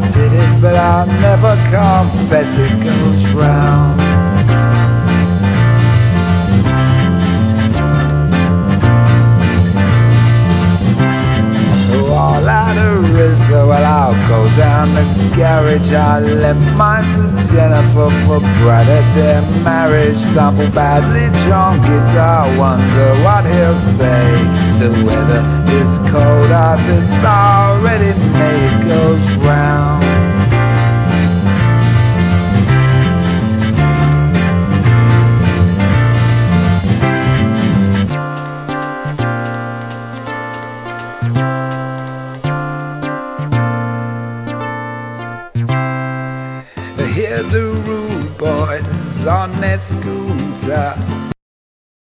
did it, but I'll never confess it goes round. All out of Rizla, well, I'll go down the garage. I'll lend mine to Jennifer for Brad at their marriage. Sample badly John guitar, wonder what he'll say. The weather is cold, it's already made it goes round. Hear the rude boys on their scooter